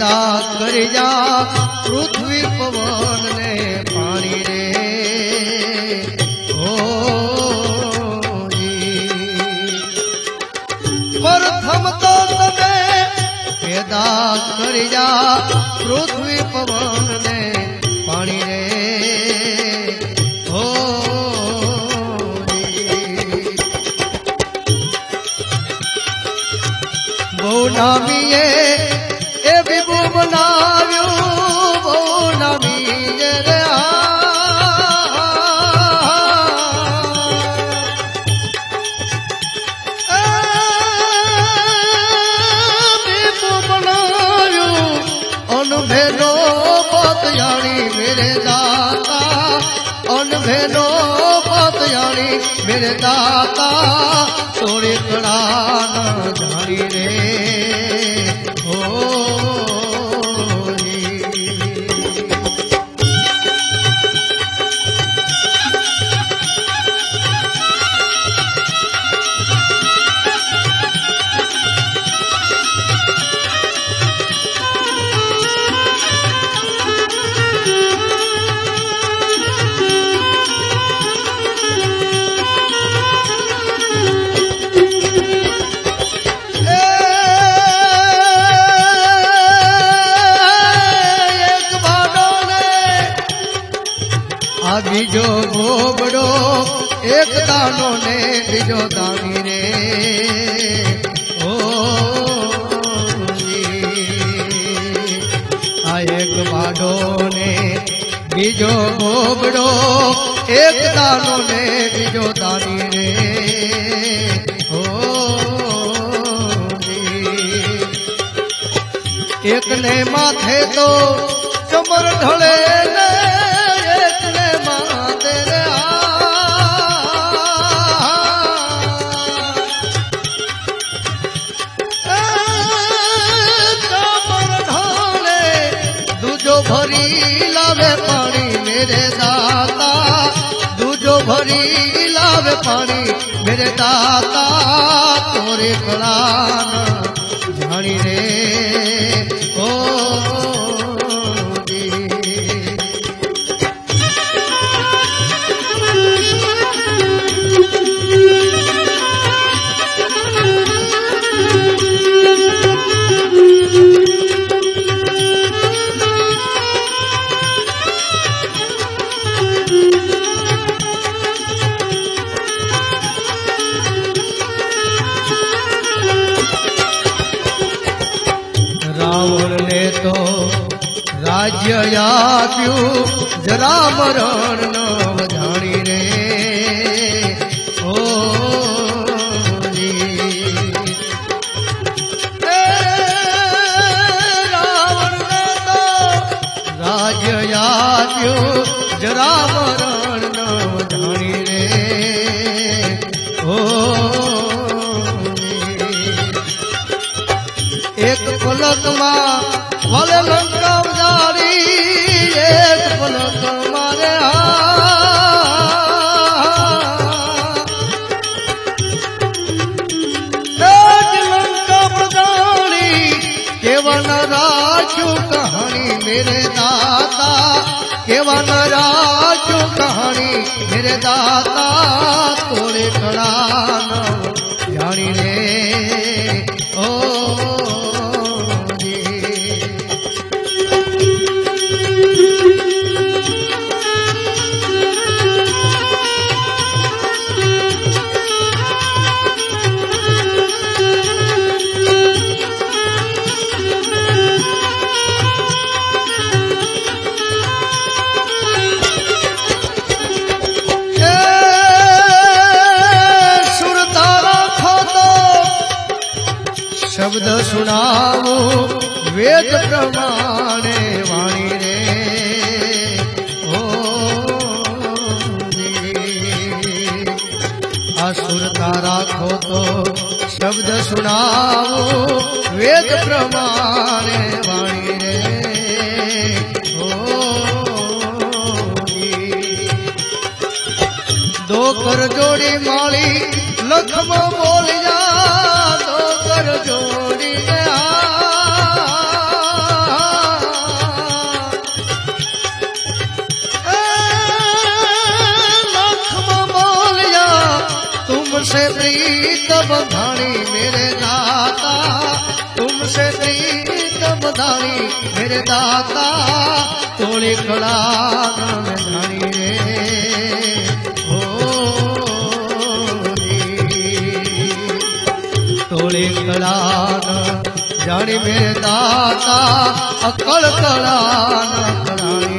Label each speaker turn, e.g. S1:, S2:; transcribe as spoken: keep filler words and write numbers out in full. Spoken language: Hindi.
S1: पैदा कर जा पृथ्वी पवन ने पानी रे हो प्रथम तो तने पैदा कर जा पृथ्वी पवन ने पानी रे हो बहु नामीए ए विभु बनाव्यो बहु नामीए रे विभु बनाव्यो अनभेरो बात जानी मेरे दाता अनभेरो बात जानी मेरे दाता तोरे कड़ा न जानी रे बीजो गोबड़ो एक दानो ने बीजो दानी रे ओ आ एक बाडो ने बीजो गोबड़ो एक दानो ने बीजो दानी रे ओ एक ने माथे तो चमर ढले ने भरी लावे पानी मेरे दाता दूजो भरी लावे पानी मेरे दाता तोरे कलान जानी रे ओ रावण ने तो राज्य आप्यू जरा मरण न जानी रे ओ रावण ने तो राज्य आप्यू जरा मरण न जानी रे ओ एक पलक मां वाले लंका उजाड़ी एक पलक मारे एक लंका उजाड़ी केवल राजू कहानी मेरे दाता केवल राजू कहानी मेरे दाता तोरे कड़ा न जानी रे ओ शब्द सुनावो वेद प्रमाणे वाणी रे ओ असुरता राखो तो शब्द सुनावो वेद प्रमाणे वाणी रे ओ दो कर जोड़ी माली लखमा बोल जा दो कर जोड़ी तुमसे प्रीत बंधानी मेरे दाता, तुमसे प्रीत बंधानी मेरे दाता, तोड़ी कड़ा में धानी रे हो तोड़ी कड़ा जानी मेरे दाता, अकल कड़ा न करानी